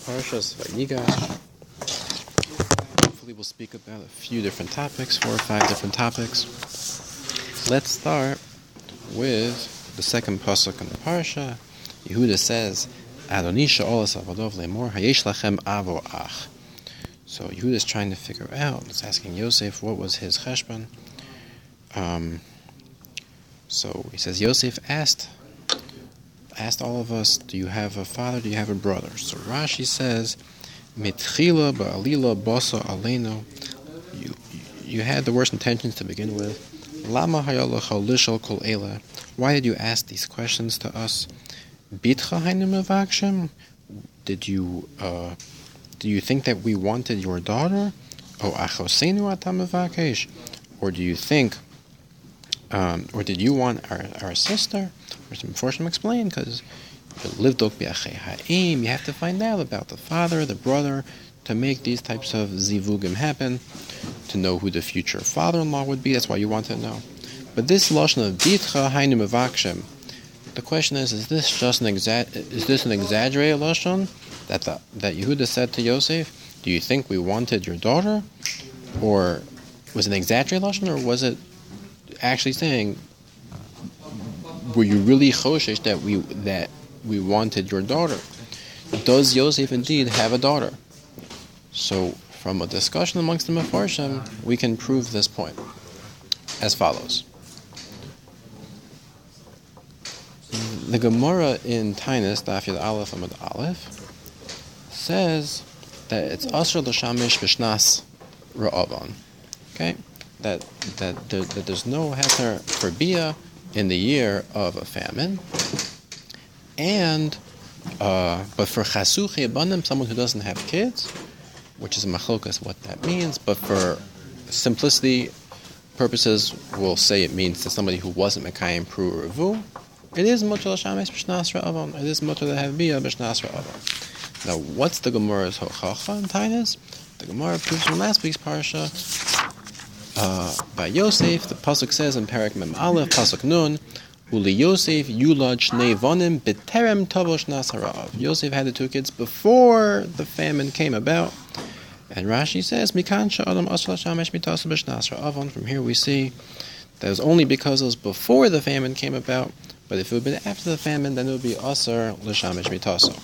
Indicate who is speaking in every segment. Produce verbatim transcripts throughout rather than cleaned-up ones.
Speaker 1: Parshas Vayigash. Hopefully we'll speak about a few different topics, four or five different topics. Let's start with the second pasuk in the Parsha. Yehuda says, Adoni sha'olas avadov lemor hayesh lachem avo ach. So Yehuda is trying to figure out, it's asking Yosef what was his cheshbon. Um, so he says, Yosef asked, asked all of us, do you have a father, do you have a brother? So Rashi says, Mitchila ba'alila basa aleinu. You you had the worst intentions to begin with. Lama hayalacha lishal kol ela. Why did you ask these questions to us? Bitcha haynu mevakshem. Did you uh, do you think that we wanted your daughter? O achosenu atam mevakesh. Or do you think, um, or did you want our our sister? Or some Forshim explain, because you have to find out about the father, the brother, to make these types of zivugim happen, to know who the future father-in-law would be. That's why you want to know. But this lashon of bitcha haynu mevakshem, the question is: Is this just an exa- Is this an exaggerated lashon that the, that Yehuda said to Yosef? Do you think we wanted your daughter, or was it an exaggerated lashon, or was it actually saying, were you really choshesh that we that we wanted your daughter? Does Yosef indeed have a daughter? So, from a discussion amongst the Mefarshim, we can prove this point as follows. The Gemara in Tainus, Daf Yud Aleph Amud Aleph, says that it's Asher l'shamish b'shnas ra'avon. Okay, that that, there, that there's no heter for bia in the year of a famine, and uh, but for chasuchi abanim, someone who doesn't have kids, which is a machlokas what that means, but for simplicity purposes, we'll say it means to somebody who wasn't mekayim pru or revu. It is mutter l'shamesh b'shnas ra'avon. It is mutter to have bia b'shnas ra'avon. Now, what's the Gemara's hochacha in Tainus? The Gemara proves from last week's parsha. Uh, by Yosef, the pasuk says in Parak Mem Aleph, pasuk Nun, Uli Yosef yulad shnei vonim b'terem tavo shnas harav. Yosef had the two kids before the famine came about, and Rashi says, Mikan sha'adam asla shamesh mitasu b'shnas ha'avon. From here we see that it was only because it was before the famine came about, but if it would have been after the famine, then it would be asar l'shamesh mitasu.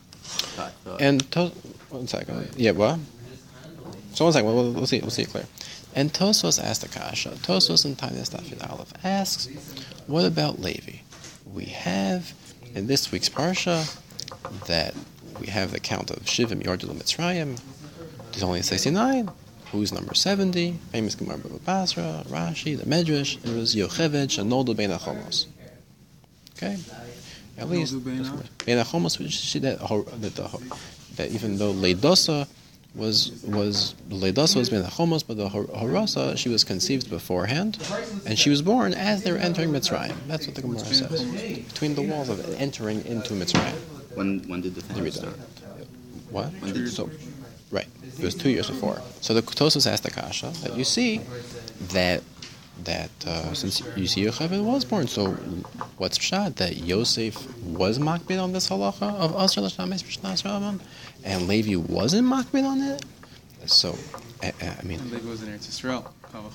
Speaker 1: And to- one second, yeah, what? So one second, we'll, we'll see, we'll see it clear. And Tosfos asked Akasha. Tosfos in Tainus Daf Yud Aleph asks, what about Levi? We have in this week's parsha that we have the count of Shivim Yordul Mitzrayim. There's only sixty-nine. Who's number seventy? Famous Gemara Bava Basra, Rashi, the Medrash. It was Yocheved Shanoldu Bein HaChomos. Okay, at least Bein HaChomos, which that that that even though Leidosa was was Leidosa was bein HaChomos, but the Harasa, she was conceived beforehand, and she was born as they were entering Mitzrayim. That's what the Gemara says. Between the walls of entering into Mitzrayim.
Speaker 2: When when did the famine start?
Speaker 1: What?
Speaker 2: When did
Speaker 1: so, right. It was two years before. So the Tosfos asked the Kasha that you see that that uh, since you see Yocheved was born, so what's pshat that Yosef was makbid on this halacha of Asher l'shamesh b'shnas ra'avon, and Levi wasn't makbid on it? So, I, I mean,
Speaker 3: and Levi was in Eretz Yisrael.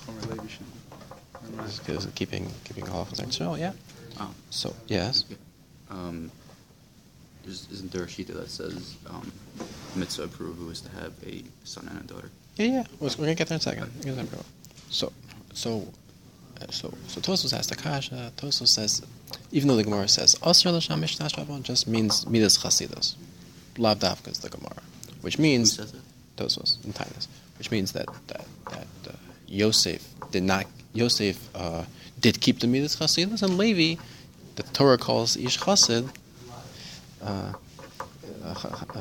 Speaker 1: Because keeping keeping halachas in Israel, yeah.
Speaker 2: Oh.
Speaker 1: So yes.
Speaker 2: Um, isn't there a shita that says um, mitzvah approval is to have a son and a daughter?
Speaker 1: Yeah, yeah. We're, we're gonna get there in a second. So, so. So, so Tosfos asked the Kasha. Tosfos says, even though the Gemara says Asher l'shamesh b'shnas ra'avon, just means midas chasidus, lav dafka is the Gemara, which means
Speaker 2: Who says it?
Speaker 1: Tosfos in Tainus, which means that that that uh, Yosef did not Yosef uh, did keep the midas chasidus, and Levi, the Torah calls ish chasid, uh, uh,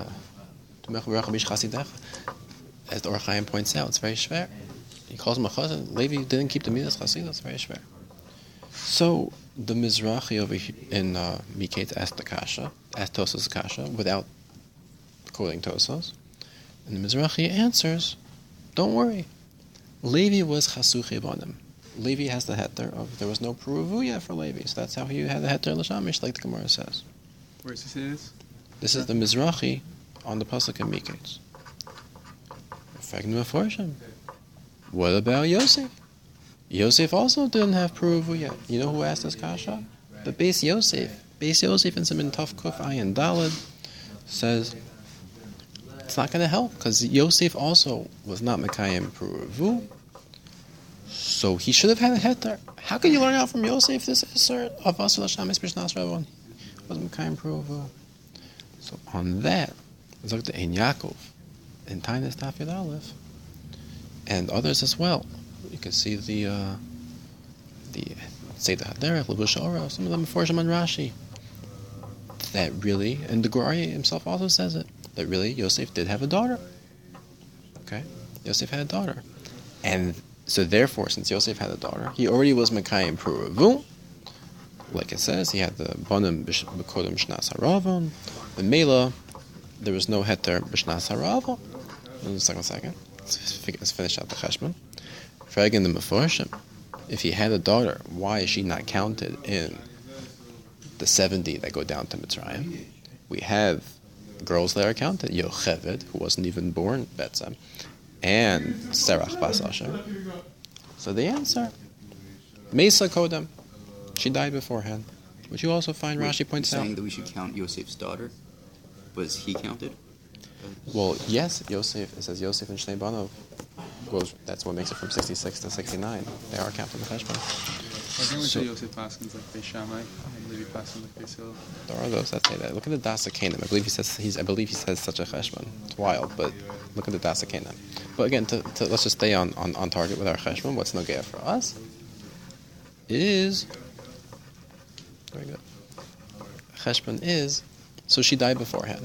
Speaker 1: as the Or Chaim points out, it's very shver. He calls him a chazan. Levi didn't keep the midas chasidus. That's very shver. So the Mizrahi over here in uh, Miket asked the Kasha, asked Tosfos the Kasha, without quoting Tosfos, and the Mizrahi answers, "Don't worry, Levi was chasuchi banim. Levi has the heter of there was no pruvuya for Levi, so that's how he had the heter l'shamish, like the Gemara says."
Speaker 3: Where does he say this?
Speaker 1: This is the Mizrahi on the pasuk in Miketz. What about Yosef? Yosef also didn't have Peruvu yet. You know who asked this kasha? The Beis Yosef. Beis Yosef in Siman Tov Kuf Ayin Daled says it's not going to help because Yosef also was not Mekayim Peruvu. So he should have had a heter. How can you learn out from Yosef this assert of Asur L'Shamis B'Shnas Rabban? Was Mekayim Peruvu. So on that, Zok Ein Yaakov in Tainis Daf Yud Aleph and others as well. You can see the uh, the Seder Haderech, Levush Ora, some of them before Shaman Rashi. That really, and the Goraye himself also says it, that really Yosef did have a daughter. Okay? Yosef had a daughter. And so therefore, since Yosef had a daughter, he already was Mekayim Peruvu. Like it says, he had the Bonim B'Kodem Shnas Haravon. The Mela, there was no heter B'Shnas Haravon. One second, second. Let's finish out the Cheshbon. Fragging the Meforshim, if he had a daughter, why is she not counted in the seventy that go down to Mitzrayim? We have girls that are counted, Yocheved, who wasn't even born, Betzem, and Serach Bas Asher. So the answer, Mesa Kodem, she died beforehand, which you also find
Speaker 2: Wait,
Speaker 1: Rashi points
Speaker 2: you're
Speaker 1: out.
Speaker 2: saying that we should count Yosef's daughter? Was he counted?
Speaker 1: Well, yes, Yosef, it says Yosef and Shnei Banov goes, that's what makes it from sixty-six to sixty-nine. They are counted in the Cheshbon.
Speaker 3: I think we
Speaker 1: So-
Speaker 3: say Yosef Paskins like Beis Shammai, and Levi Paskins like Beis Hillel.
Speaker 1: There are those that say that. Look at the Das Akanim. I believe he says he's. I believe he says such a cheshbon. It's wild, but look at the Das Akanim. But again, to, to, let's just stay on, on, on target with our cheshbon. What's nogea for us is very good. Cheshbon is so she died beforehand,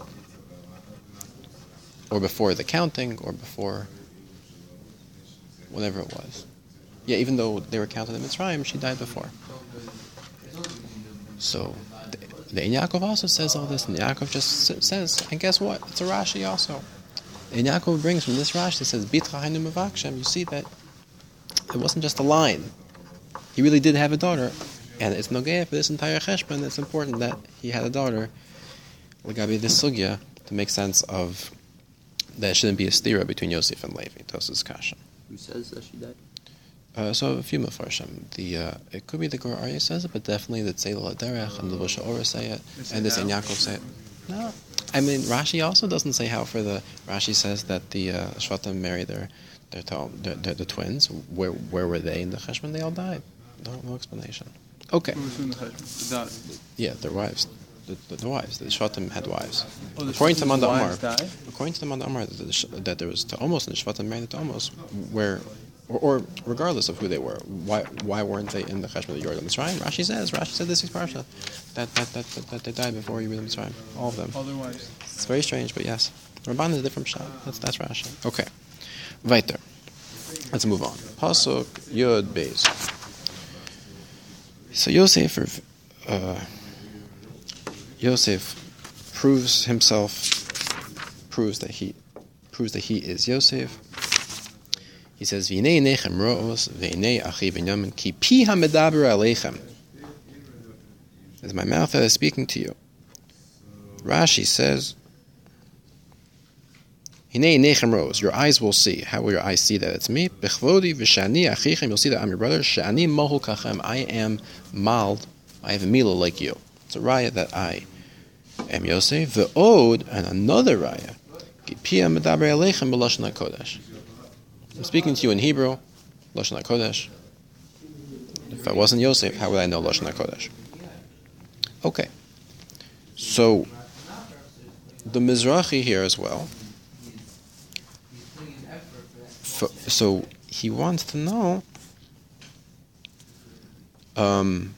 Speaker 1: or before the counting, or before whatever it was. Yeah, even though they were counted in Mitzrayim, she died before. So, the, the Ein Yaakov also says all this, and Yaakov just s- says, and guess what? It's a Rashi also. Ein Yaakov brings from this Rashi that says, Bitra Hainu Mevakshem. You see that it wasn't just a line. He really did have a daughter, and it's nogea for this entire cheshbon. It's important that he had a daughter. L'gabi this sugya to make sense of there shouldn't be a stira between Yosef and Levi. Tosas kasha.
Speaker 2: Who says that she died?
Speaker 1: Uh, so a few mefarshim. The uh, it could be the Gur Aryeh says it, but definitely the Tzeilah Derech and the Levush Ora say it,
Speaker 3: Is
Speaker 1: and
Speaker 3: it
Speaker 1: this
Speaker 3: how?
Speaker 1: Ein Yaakov say it. No, I mean Rashi also doesn't say how. For the Rashi says that the uh, Shvatim married their their, to, their, their the twins. Where where were they in the cheshbon? They all died. No no explanation. Okay.
Speaker 3: Who was in the Cheshbon? The daughter.
Speaker 1: Yeah, their wives. The, the, the wives. The Shvatim had wives.
Speaker 3: Oh, the
Speaker 1: According to
Speaker 3: Shvatim's
Speaker 1: Manda Amar,
Speaker 3: wives died?
Speaker 1: according to the Manda Amar, that, the, that there was to almost and the Shvatim married to almost where. Or, or regardless of who they were, why why weren't they in the Cheshbon of the Yordan Mitzrayim? Rashi says, Rashi said this is Parsha, that that, that that that they died before you read the Mitzrayim, all of them.
Speaker 3: All their wives.
Speaker 1: It's very strange, but yes, Ramban is a different shot. That's that's Rashi. Okay, weiter. Let's move on. Pasuk Yod Beis. So Yosef, uh, Yosef proves himself, proves that he proves that he is Yosef. He says, "V'nei nechem ro'os, v'nei achi Binyamin, ki pi hamedaber aleichem." It's my mouth that is speaking to you. Rashi says, "Hinei nechem ro'os, your eyes will see." How will your eyes see that it's me? Bechvodi v'shani achichem, you'll see that I'm your brother. Shani mohul kachem, I am mald, I have a mila like you. It's a raya that I am Yosef. V'od, and another raya, ki pi hamedaber aleichem b'lashon hakodesh. I'm speaking to you in Hebrew, Lashon HaKodesh. If I wasn't Yosef, how would I know Lashon HaKodesh? Okay. So, the Mizrahi here as well. F- so, he wants to know um,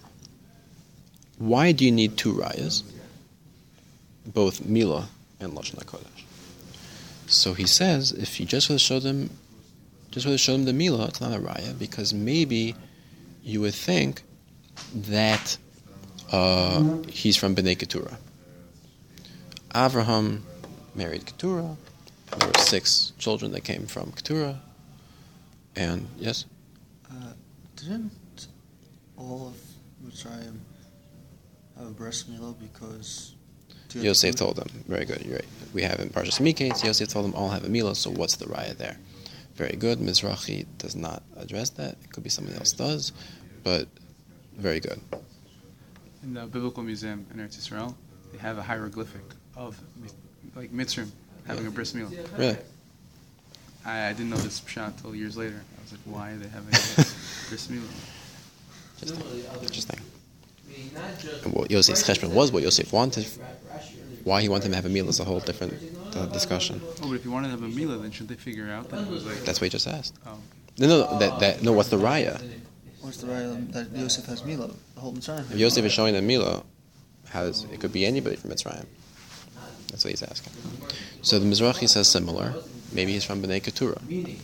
Speaker 1: why do you need two rayas? Both Mila and Lashon HaKodesh. So he says, if you just would have showed them, just would have showed them the Mila, it's not a raya, because maybe you would think that uh, he's from Bnei Keturah. Avraham married Keturah. There were six children that came from Keturah. And, yes?
Speaker 4: Uh, didn't all of Mitzrayim have a breast milah because
Speaker 1: Yosef told them. Very good. You're right. We have in Parshas Miketz, Yosef told them all have a milah. So what's the raya there? Very good. Mizrahi does not address that. It could be somebody else does, but very good.
Speaker 3: In the Biblical Museum in Eretz Yisrael, they have a hieroglyphic of like Mitzrim having a bris milah.
Speaker 1: Really?
Speaker 3: I, I didn't know this pshat until years later. I was like, why are they having a bris milah?
Speaker 1: Interesting. Interesting. And what Yosef's cheshbon was, what Yosef wanted, why he wanted him to have a meal is a whole different uh, discussion.
Speaker 3: Oh, but if you wanted to have a milah, then shouldn't they figure out that it was like...
Speaker 1: That's what he just asked.
Speaker 3: Oh.
Speaker 1: No, no, no, that, that, no, what's the raya?
Speaker 4: What's the right that Yosef has Milah? The whole Mitzrayim.
Speaker 1: If Yosef is showing the milah, has it could be anybody from Mitzrayim. That's what he's asking. So the Mizrahi says similar. Maybe he's from Bnei Keturah.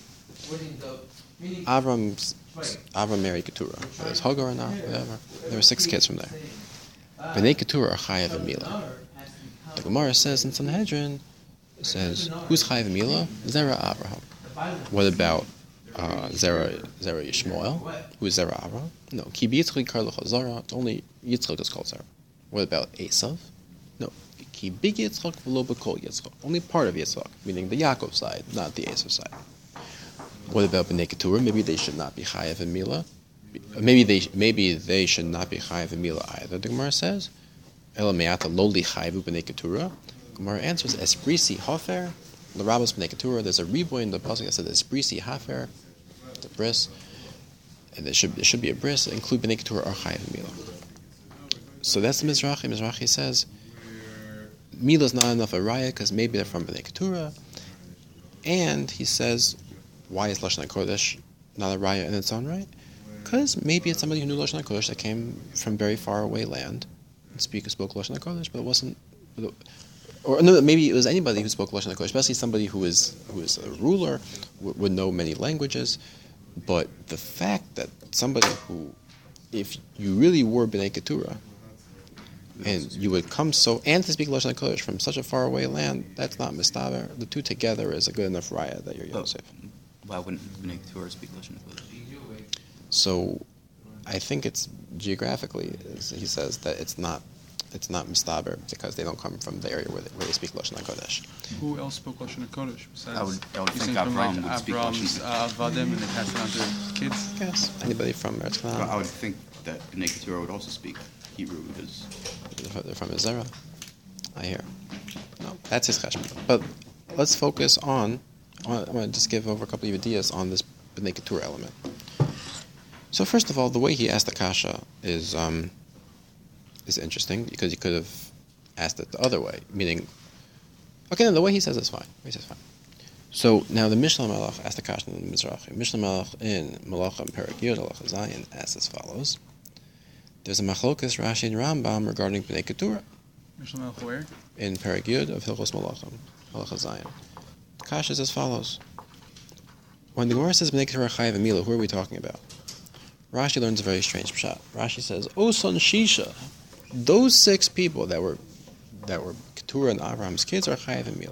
Speaker 1: Avram's, Avram married Keturah. Whether it's Hagar or not, whatever. There were six kids from there. Bnei Keturah are Chayav and Milah. The Gemara says in Sanhedrin, it says, who's Chayav and Milah? Zerah Abraham. What about uh, Zerah, Zerah Yishmael? Who's Zerah Abraham? No. Ki b'Yitzchak karlocha Zerah. It's only Yitzchak is called Zerah. What about Esav? No. Ki big Yitzchak v'lo b'kol Yitzchak. Only part of Yitzchak, meaning the Yaakov side, not the Esav side. What about Bnei Keturah? Maybe they should not be Chayav and Milah. Maybe they maybe they should not be Chayav and Milah either, the Gemara says. Ela me'ata lo li Chayavu Bnei Keturah. Gemara answers, Esprisi Hafer. The Rabbos Bnei Keturah, there's a riboy in the pasuk that says Esprisi Hafer, the bris. And there should, there should be a bris, include Bnei Keturah or Chayav and Milah. So that's the Mizrahi. Mizrahi says, Milah is not enough a raya because maybe they're from Bnei Keturah. And he says, why is Lashon HaKodesh not a raya in its own right? Because maybe it's somebody who knew Lashon HaKodesh that came from very far away land and speak, spoke Lashon HaKodesh, but it wasn't... Or no, maybe it was anybody who spoke Lashon HaKodesh, especially somebody who is who is a ruler, would, would know many languages. But the fact that somebody who, if you really were Bnei Keturah, and you would come so, and to speak Lashon HaKodesh from such a far away land, that's not mistaber. The two together is a good enough raya that you're Yosef.
Speaker 2: Why wouldn't Bnei Keturah speak Lashon HaKodesh?
Speaker 1: So, I think it's geographically, as he says, that it's not it's not mistaber because they don't come from the area where they, where they speak Lashon HaKodesh.
Speaker 3: Who else spoke Lashon HaKodesh besides?
Speaker 2: I would, I would
Speaker 3: you
Speaker 2: think
Speaker 3: from
Speaker 2: Avram
Speaker 3: like
Speaker 2: would speak
Speaker 3: Avram's
Speaker 2: Lashon
Speaker 3: uh, Vadim and they passed it on to their kids?
Speaker 1: Yes. Anybody from Eretz
Speaker 2: Well, I
Speaker 1: Canaan?
Speaker 2: would think that Bnei Keturah would also speak Hebrew because
Speaker 1: They're from Zerah. I hear. No, that's his cheshbon. But let's focus on, I want to just give over a couple of ideas on this Bnei Keturah element. So first of all, the way he asked the kasha is um, is interesting because he could have asked it the other way, meaning, okay, no, the way he says it's fine. He says fine. So now the Mishnah Malach asked the kasha in the Mizrahi. Mishnah Malach in Malachim Perek Yud Halacha Zayin asks as follows: there's a machlokas Rashi and Rambam regarding Bnei Keturah
Speaker 3: Mishnah Melech where?
Speaker 1: in Perek Yud of Hilchos Malachim Halacha Zayin. The kasha is as follows: when the Gemara says Bnei Keturah Chayav and Milah, who are we talking about? Rashi learns a very strange pshat. Rashi says, "O son Shisha, those six people that were that were Keturah and Abraham's kids are Chayav and Milah.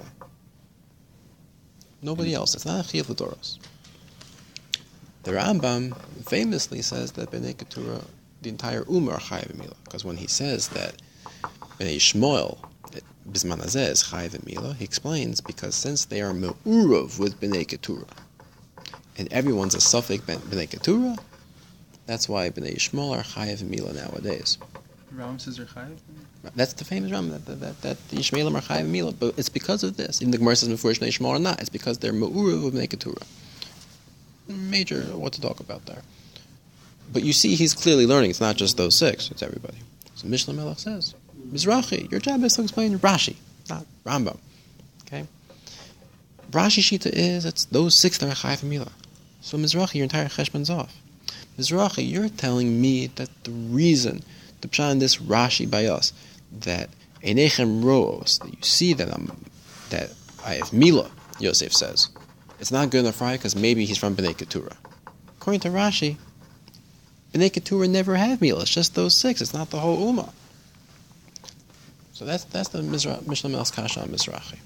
Speaker 1: Nobody else. It's not a Chiyuv L'Doros." The Rambam famously says that Bnei Keturah, the entire Ummah, are Chayav and Milah, because when he says that Bnei Shmuel, Bisman Hazeh, is Chayav and Milah, he explains because since they are Me'urav with Bnei Keturah, and everyone's a Safek Bnei Keturah, that's why Bnei Yishmael are Chayav and Milah nowadays.
Speaker 3: Rambam says they're Chayav?
Speaker 1: That's the famous Rambam, that, that, that, that the Yishmaelim are Chayav and Milah. But it's because of this. Even the Gemara says Mefurish Bnei Yishmael are not. It's because they're Me'urav of Bnei Keturah. Major what to talk about there. But you see, he's clearly learning. It's not just those six. It's everybody. So Mishnah Melech says, Mizrahi, your job is to explain Rashi, not Rambam. Okay? Rashi Shita is, it's those six that are Chayav and Milah. So Mizrahi, your entire cheshbon's off. Mizrahi, you're telling me that the reason, the pshat in this Rashi by us, that Einechem Roos, that you see that I'm, that I have Milah, Yosef says, it's not good enough right because maybe he's from Bnei Keturah. According to Rashi, Bnei Keturah never have Milah. It's just those six. It's not the whole Ummah. So that's that's the Mizra, Mishnah Melech's kasha on Mizrahi.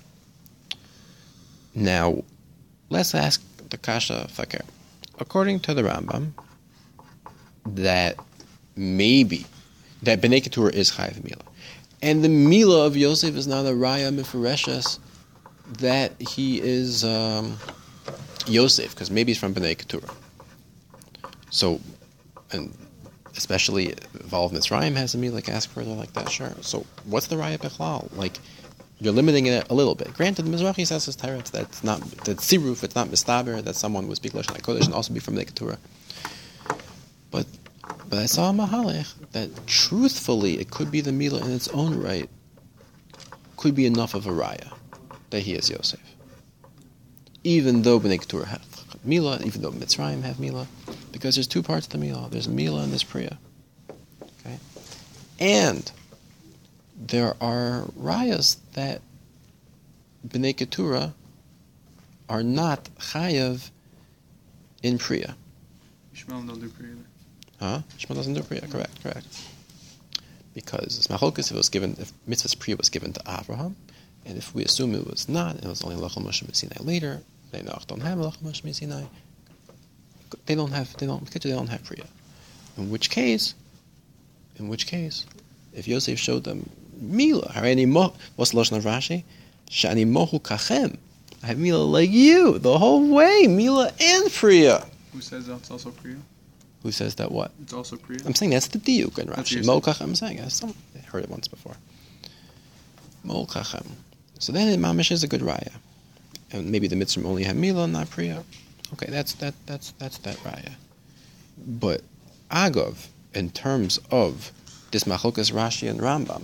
Speaker 1: Now, let's ask the kasha fakir. According to the Rambam, that maybe that Bnei Keturah is Chayav Milah, And the Mila of Yosef is not a Raya Mefereshes that he is um, Yosef, because maybe he's from Bnei Keturah. So, and especially Val Mitzrayim has a Mila, like ask further like that, sure. So what's the Raya Bechlal? Like, you're limiting it a little bit. Granted, Mizrahi says his Teretz, that's not, that's Siruf, it's not Mistaber, that someone would speak Lashon HaKodesh and also be from Bnei Keturah. But But I saw a Mahalech that truthfully it could be the Mila in its own right, could be enough of a Raya that he is Yosef. Even though Bnei Keturah have Mila, even though Mitzrayim have Mila, because there's two parts of the Mila. There's Mila and there's Priya. Okay? And there are Rayas that Bnei Keturah are not Chayav in Priya.
Speaker 3: Shmuel don't do Priya.
Speaker 1: Huh? Shmuel doesn't do Priya, correct, correct. Because it's Machlokes if it was given, if Mitzvah's Priya was given to Avraham, and if we assume it was not, and it was only Lachal Moshe Sinai later, they don't have Lachal Moshe Sinai. They don't have, they don't, they don't have Priya. In which case, in which case, if Yosef showed them Mila, what's the Lashon of Rashi? Shani mohu kachem. I have Mila like you the whole way, Mila and Priya.
Speaker 3: Who says that's also Priya?
Speaker 1: Who says that what?
Speaker 3: It's also Priya.
Speaker 1: I'm saying that's the diuk in
Speaker 3: That's
Speaker 1: Rashi.
Speaker 3: what
Speaker 1: Mo
Speaker 3: you're
Speaker 1: kachem. I'm saying I some I heard it once before. Mo kachem. So then mamish is a good raya, and maybe the mitzvah only have Mila, not Priya. Okay, that's that that's that's that raya. But Agov, in terms of this Machlokes Rashi and Rambam,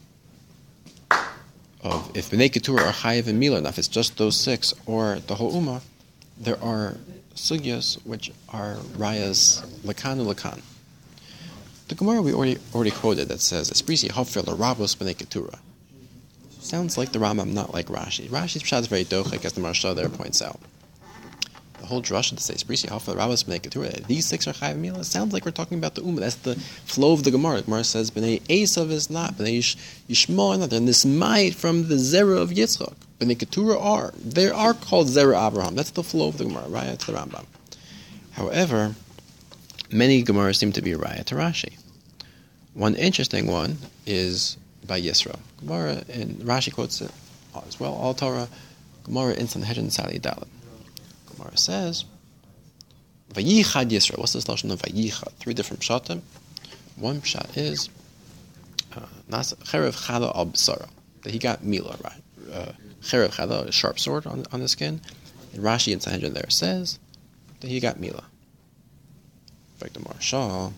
Speaker 1: of if Bnei Keturah are Chayav and Mila, if it's just those six or the whole Ummah, there are sugyas which are rayas lakan and lakan. The Gemara we already already quoted that says Esprisi Hafir Rabos Bnei Keturah. Sounds like the Rambam, not like Rashi. Rashi's pshat is very dochik, as the Maharsha there points out. The whole drasha to say Esprisi Hafir Rabos Bnei Keturah. These six are Chayav and Mila. Sounds like we're talking about the Ummah. That's the flow of the Gemara. The Gemara says Bnei Esav is not, Bnei Yishmael is not. And this might from the Zerah of Yitzchak. Bnei Keturah are. They are called Zerah Abraham. That's the flow of the Gemara, Raya to the Rambam. However, many Gemaras seem to be Raya to Rashi. One interesting one is by Yisro. Gemara, and Rashi quotes it as well, all Torah, Gemara in Sanhedrin Sali Dalet. Gemara says, Vayichad Yisro. What's this lashon of Vayichad? Three different pshatim. One pshat is Cherev Chada al B'sara, that he got Mila, right? Uh, Cherev Chada, a sharp sword on, on the skin. And Rashi in Sanhedrin there says that he got Mila. In fact, the Maharsha,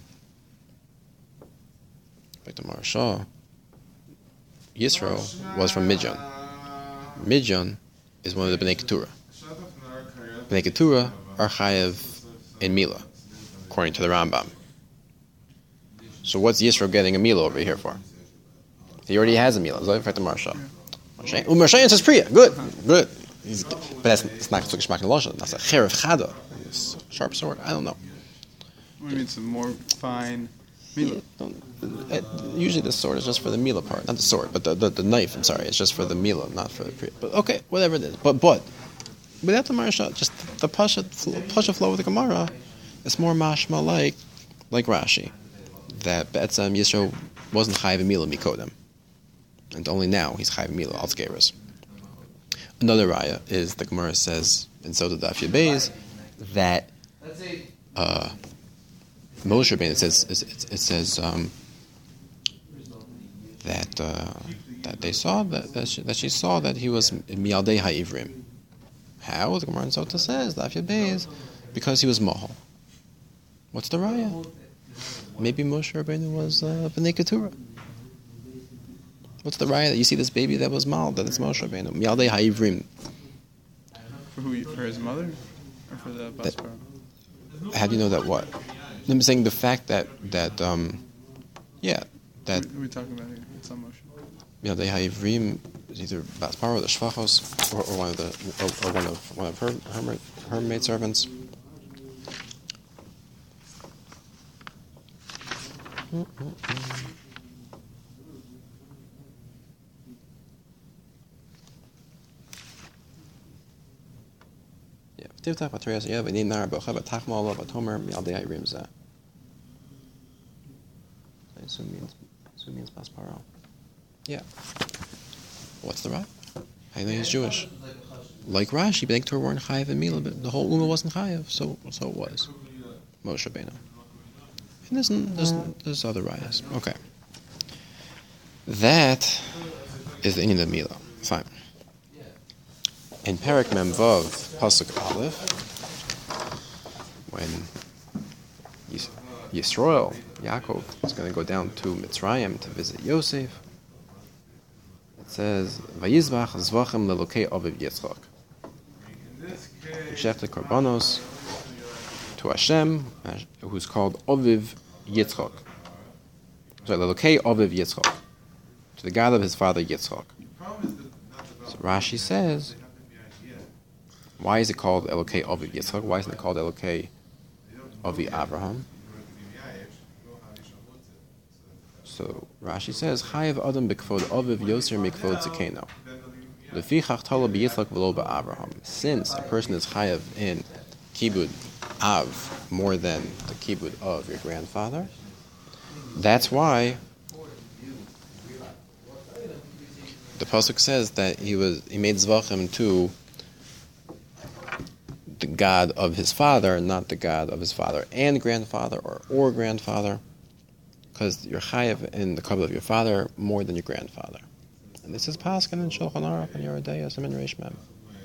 Speaker 1: in fact, the Maharsha, Yisro was from Midjan. Midjan is one of the Bnei Keturah. Bnei Keturah are Chayav in Mila, according to the Rambam. So what's Yisro getting a Mila over here for? He already has a Mila. In fact, the Maharsha. U'Marshayin says Priya. Good, good. He's, but that's it's not Tzuk Shmak Nelosha. That's a Cherev Chada, sharp sword. I don't know.
Speaker 3: What do you mean it's a more fine Mila?
Speaker 1: Yeah, it, usually the sword is just for the Mila part, not the sword, but the, the, the knife. I'm sorry, it's just for the Mila, not for the Priya. But okay, whatever it is. But but without the Maharsha, just the Pasha Pasha flow of the Gemara, it's more mashma like like Rashi, that Be'etzem Yisro wasn't Chayav Mila Mikodem, and only now he's Chayav Mila Altsgeras. Another raya is the Gemara says in Sota Daf Yud Beis that uh, Moshe Rabbeinu, it says it, it says um, that uh, that they saw that that she, that she saw that he was Mialdei Ha'ivrim. How? The Gemara in Sota says Daf Yud Beis because he was Mohel. What's the raya? Maybe Moshe Rabbeinu was uh, Bnei Keturah. What's the raya that you see this baby that was mal, that it's Moshe Rabbeinu? Mialdei Ha'ivrim.
Speaker 3: For who? For his mother? Or for the Baspar?
Speaker 1: How do you know that what? I'm saying the fact that, that um, yeah, that...
Speaker 3: Who are we talking about here? It's on motion.
Speaker 1: Mialdei Ha'ivrim is either Baspar or the Shvachos, or, or one of the, or, or one of one of her her, her maidservants. Mm-mm-mm. Tiftach Patrias Yev and Nar Bocha Batachma Allah Batomer Mialdei Ha'ivrim Zeh. I assume means assume means Basparo. Yeah. What's the right? How do you know he's Jewish? Like Rashi, B'nai Torah weren't chayav and Mila, but the whole Ummah wasn't chayav, so so it was. Moshe Rabbeinu. And there's, there's, there's other rayas. Okay. That is the Inyan of Mila. Fine. In Perek Mem Vav, Pasuk Aleph, when Yis- Yisroel, Yaakov, is going to go down to Mitzrayim to visit Yosef, it says, Vayizbach zvachim lelokei aviv Yitzchak. Shech the Korbanos to Hashem, who's called Aviv Yitzchak. Sorry, lelokei aviv Yitzchak. To the God of his father Yitzchak. So Rashi says, why is it called Elokei Aviv Yitzchak? Why isn't it called Elokei Avi Avraham? So Rashi says, Chayav Adam b'kvod Aviv Yoser mikvod Zekeno. Lefichach Tala b'Yitzchak v'lo b'Avraham. Since a person is Chayav in Kibud Av more than the Kibud of your grandfather, that's why the pasuk says that he was he made zvachim to the God of his father, not the God of his father and grandfather or or grandfather, because you're chayav in the covenant of your father more than your grandfather. And this is pasuk in Shulchan Aruch and Yoreh De'ah Siman Reish Mem.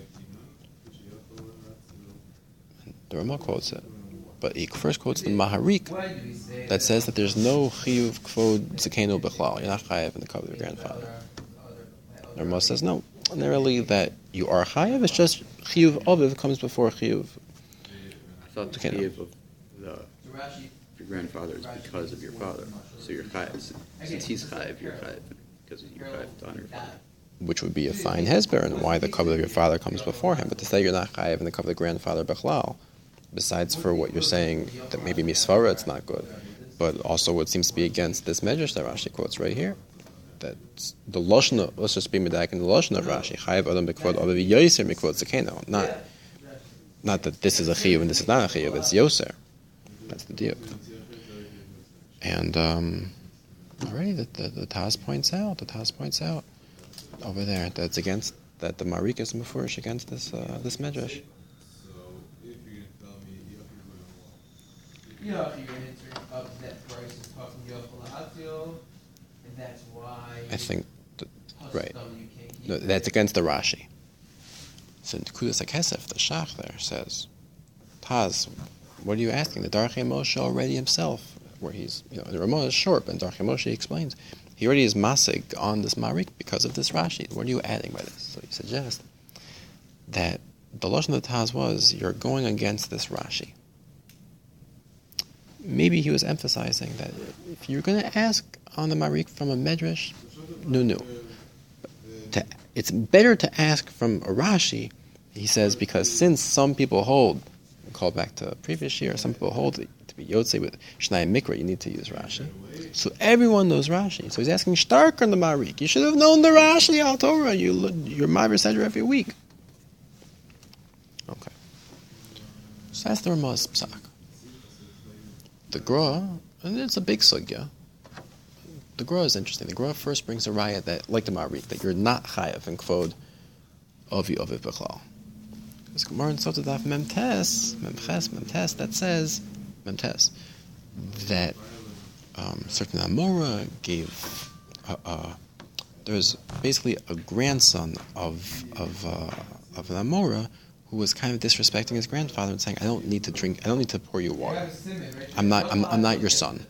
Speaker 1: The Ramah quotes it, but he first quotes the Maharik that says that there's no chiyuv kvod zekenu b'chlal. You're not chayav in the covenant of your grandfather. The Ramah says no, narrowly that you are chayav. It's just chiyuv aviv comes before chiyuv.
Speaker 2: I thought the chiyuv of the your grandfather is because of your father. So you're chayav. Since he's chayav, you're chayav because you're chayav to honor your father.
Speaker 1: Which would be a fine hesber and why the covenant of your father comes before him. But to say you're not chayav in the covenant of grandfather b'chlal, besides for what you're saying that maybe misvara it's not good, but also what seems to be against this medrash that Rashi quotes right here. That the lashon, let's just be medak in the lashon of Rashi. Chayav adam b'kvod aviv yoser mikvod zekeno. Not, not that this is a chiyuv and this is not a chiyuv. It's yoser. That's the deal. And um, already the, the the Taz points out. The Taz points out over there that's against that the Marik is mefurish against this uh, this medrash. I think, the, right. No, that's against the Rashi. So Nekudas HaKesef, the Shach there, says, Taz, what are you asking? The Darchei Moshe already himself, where he's, you know, the Ramah is short, but Darchei Moshe explains, he already is masig on this Marik because of this Rashi. What are you adding by this? So he suggests that the Lashon of the Taz was, you're going against this Rashi. Maybe he was emphasizing that if you're going to ask on the Marik from a Medrash, no, no. To, it's better to ask from a Rashi, he says, because since some people hold, call back to previous year, some people hold it to be Yotzei with Shnai Mikra, you need to use Rashi. So everyone knows Rashi. So he's asking stark on the Marik. You should have known the Rashi al Torah. You, your Maver said every week. Okay. So that's the Ramah's psak. The Gra, and it's a big sugya. The Gra is interesting. The Gra first brings a raya that, like the Marik, that you're not chayav in kvod avi aviv b'chlal. There's Gemara in Sotah Daf Memtes, Memches, Memtes that says Memtes that um, certain Amora gave. Uh, uh, there's basically a grandson of of uh, of an Amora who was kind of disrespecting his grandfather and saying, "I don't need to drink. I don't need to pour you water. I'm not. I'm, I'm not your son."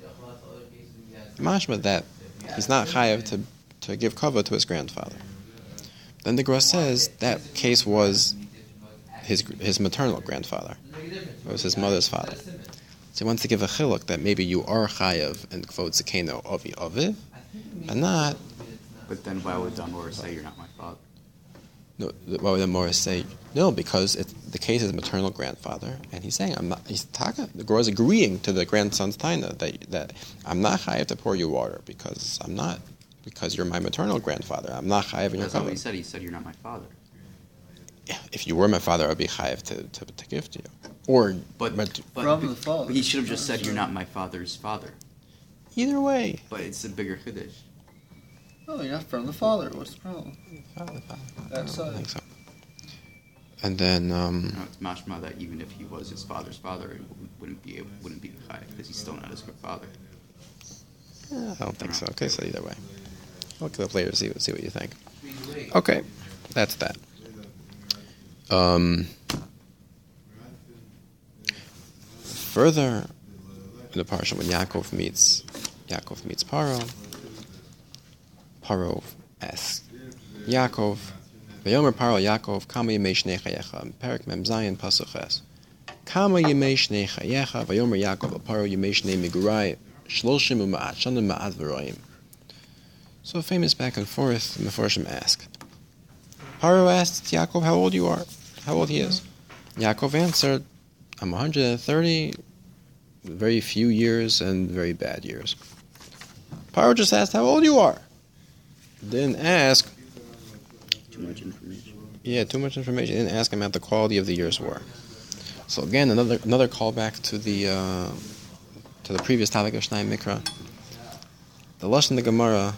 Speaker 1: Mashma that he's not chayav to to give kavod to his grandfather. Then the Gra says that case was his his maternal grandfather. It was his mother's father. So he wants to give a chiluk that maybe you are chayav and kvod zekeno avi aviv, and not.
Speaker 2: But then why would Damor say you're not my father?
Speaker 1: No, why would Damor say no? Because it, the case is maternal grandfather, and he's saying I'm not. He's talking. The Gra is agreeing to the grandson's taina that that I'm not chayav to pour you water because I'm not because you're my maternal grandfather. I'm not chayav in your
Speaker 2: That's not what
Speaker 1: kavod.
Speaker 2: he said. He said you're not my father.
Speaker 1: Yeah, if you were my father, I'd be chayav to, to, to give to you. Or,
Speaker 2: But,
Speaker 1: but,
Speaker 2: but,
Speaker 4: From the
Speaker 2: but
Speaker 4: father.
Speaker 2: he should have just said you're not my father's father.
Speaker 1: either way,
Speaker 2: But it's a bigger chiddush.
Speaker 4: Oh, you're not from the father. What's the problem?
Speaker 1: Father, father.
Speaker 4: That
Speaker 1: I don't
Speaker 4: side.
Speaker 1: think so. And then, um,
Speaker 2: No, it's mashma that even if he was his father's father, it wouldn't be able, wouldn't be chayiv because he's still not his father.
Speaker 1: I don't think so. Okay, so either way. Look it up later, see, see what you think. Okay, that's that. Um, further in the parsha, when Yaakov meets Yaakov meets Paro, Paro asks Yaakov, "Vayomer Paro Yaakov, kama yemei shnei chayecha." Perek Mem Zayin Pasuk Ches. Kama yemei shnei chayecha, Vayomer Yaakov Paro yemei shnei migurai shloshim u'ma'at shanim ma'at v'roim. So a famous back and forth, the Meforshim ask. Paro asked Yaakov how old you are, how old he is. Yaakov answered, "I'm one hundred thirty, very few years and very bad years." Paro just asked how old you are. Didn't ask.
Speaker 2: Too much information.
Speaker 1: Yeah, too much information. Didn't ask him how the quality of the years were. So again, another another callback to the uh, to the previous topic of Shnai Mikra. The lashon the Gemara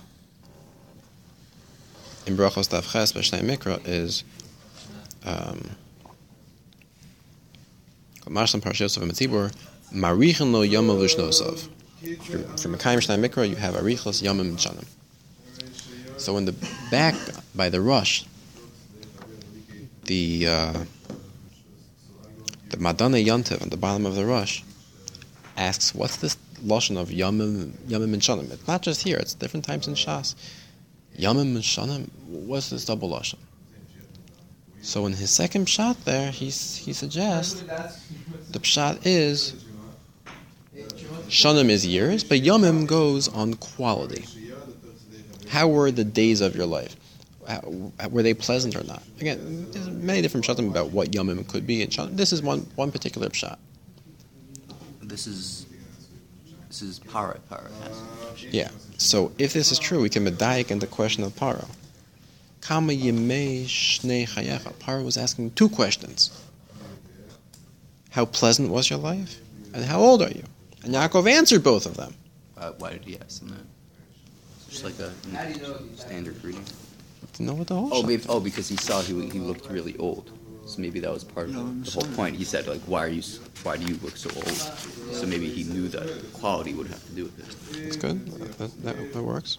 Speaker 1: in Brachos Daf Ches by Shnai Mikra is um, Marsham Parashat Yosef and Metzibur Marichen lo Yomel V'Shnosav. From Mekayim Shnai Mikra, you have Arichos Yomim Shanim. So in the back by the Rosh, the uh, the Madonna Yontiv on the bottom of the Rosh asks, "What's this lashon of Yomim Yomim and Shanim?" It's not just here; it's different times in Shas. Yomim and Shanim. What's this double lashon? So in his second pshat there, he's, he suggests the pshat is Shanim is years, but Yomim goes on quality. How were the days of your life? How, were they pleasant or not? Again, there's many different pshatim about what Yomim could be. And Shanim. This is one one particular pshat.
Speaker 2: This is this is para para.
Speaker 1: Yeah. So if this is true, we can medayik in the question of Paro. Kama yemei shnei chayecha. Paro was asking two questions. How pleasant was your life? And how old are you? And Yaakov answered both of them.
Speaker 2: Uh, why did he ask them that? Just like a standard reading.
Speaker 1: To know what the whole
Speaker 2: Oh,
Speaker 1: shot-
Speaker 2: maybe, oh, because he saw he he looked really old. So maybe that was part of
Speaker 4: No, I'm
Speaker 2: the whole
Speaker 4: sorry.
Speaker 2: point. He said, like, why are you? s- Why do you look so old? So maybe he knew that quality would have to do with it.
Speaker 1: That's good. That, that, that works.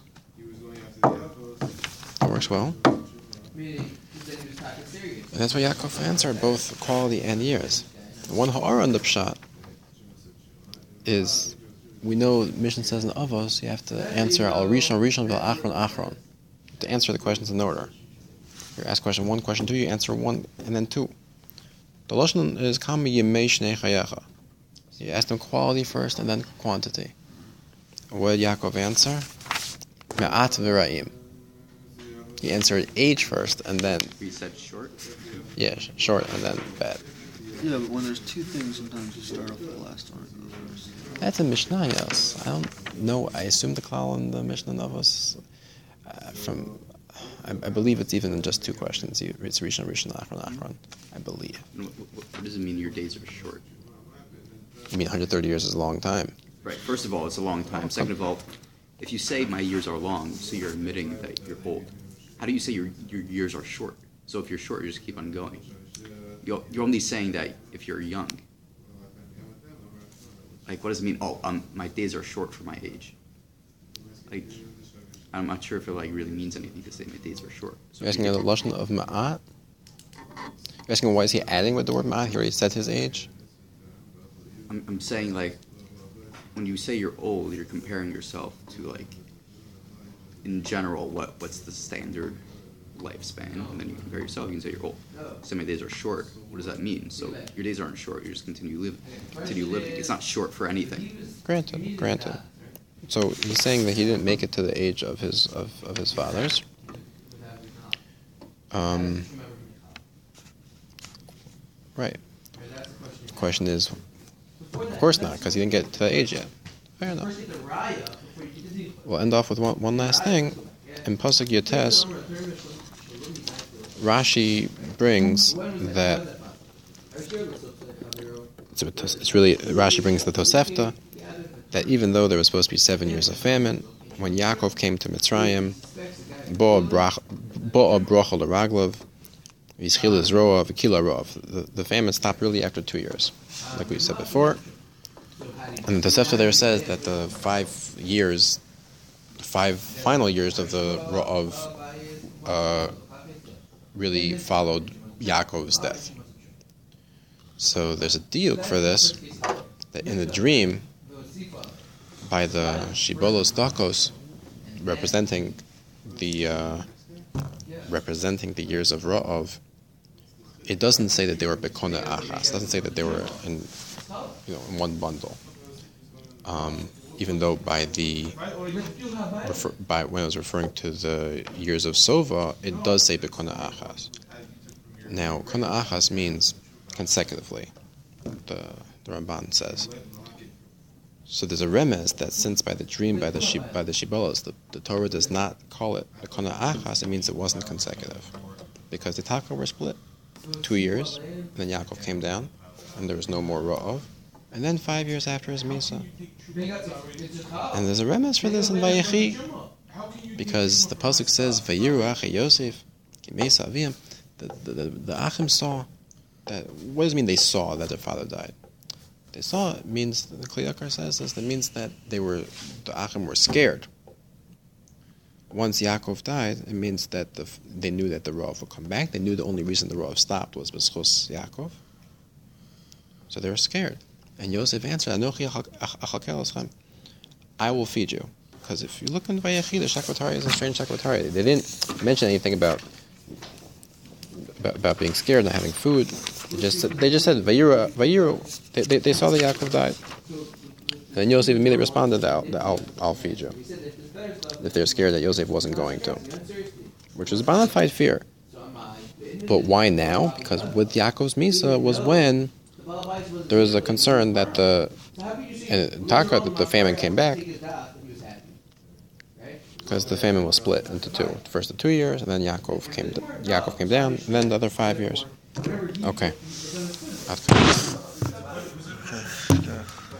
Speaker 1: That works well. And that's why Yaakov answered both quality and years. The one ha'ara in the pshat is, we know the mission says in Avos, you have to answer al rishon rishon vel achron achron. To answer the questions in order. You ask question one, question two, you answer one, and then two. The lashon is kama yemei shnei chayecha. You ask them quality first, and then quantity. What did Yaakov answer? Me'at v'ra'im. He answered age first, and then,
Speaker 2: He said short.
Speaker 1: yeah, sh- short, and then bad.
Speaker 4: Yeah, but when there's two things, sometimes you start off with the last one and go first.
Speaker 1: That's a Mishnah, yes. I don't know. I assume the klal in the Mishnah Navos uh, from. I, I believe it's even in just two questions. You- It's Rishon, Rishon, Achron, Achron. I believe.
Speaker 2: And What, what, what does it mean your days are short?
Speaker 1: I mean, one hundred thirty years is a long time.
Speaker 2: Right. First of all, it's a long time. Second of all, if you say my years are long, so you're admitting that you're old. How do you say your your years are short? So if you're short, you just keep on going. You're, you're only saying that if you're young. Like, what does it mean? Oh, um, my days are short for my age. Like, I'm not sure if it like really means anything to say my days are short. So
Speaker 1: You're asking the lashon of ma'at. You're asking why is he adding with the word ma'at? He already said his age.
Speaker 2: I'm, I'm saying like, when you say you're old, you're comparing yourself to like, in general, what what's the standard lifespan, and then you compare yourself. You can say you're old. So my days are short. What does that mean? So your days aren't short. You just continue living. Continue living. It's not short for anything.
Speaker 1: Granted, granted. So he's saying that he didn't make it to the age of his of, of his fathers. Um, right. The question is, of course not, because he didn't get to that age yet. Fair enough. We'll end off with one, one last thing. In Pasuk Yotes, Rashi brings that it's, a, it's really Rashi brings the Tosefta that even though there was supposed to be seven years of famine, when Yaakov came to Mitzrayim, Bo Brocha L'Raglov, V'Yischil Roa, V'Kila Roa. The famine stopped really after two years, like we said before. And the Tosefta there says that the five years, five final years of the of uh, really followed Yaakov's death. So there's a diuk for this, that in the dream, by the Shibolos Dakos, representing the uh, representing the years of Ra'ov, it doesn't say that they were Bekona Achas. It doesn't say that they were in, you know, in one bundle. Um, even though by the refer, by when I was referring to the years of Sova, it does say Bekona Achas. Now, Kona Achas means consecutively, the the Ramban says. So there's a remez that since by the dream by the shib, by the Shibolos, the, the Torah does not call it a Kona Achas, it means it wasn't consecutive. Because the Taka were split two years, and then Yaakov came down, and there was no more Ra'ov. And then five years after his Misa. And there's a remez for this in Vayechi, because the Pasuk says, Vayiru Achi Yosef, Ki Mesa Avim. The, the, the, the Achim saw that, what does it mean they saw that their father died? They saw it means, the Kli Yakar says this, that means that they were, the Achim were scared. Once Yaakov died, it means that the, they knew that the Rav would come back. They knew the only reason the Rav stopped was B'schus Yaakov. So they were scared. And Yosef answered, Anochi achakel eschem, I will feed you. Because if you look in Vayechi, the Shakvatari is a strange Shakvatari. They didn't mention anything about about, about being scared, not having food. They just said, they just said Vayiru, Vayiru. They, they, they saw that Yaakov died. And then Yosef immediately responded that I'll, that I'll, I'll feed you. If they're scared that Yosef wasn't going to. Which was a bona fide fear. But why now? Because with Yaakov's Misa was when there was a concern that the and Taka, that the famine came back, because the famine was split into two. First the two years, and then Yaakov came Yaakov came down, and then the other five years. Okay. Okay.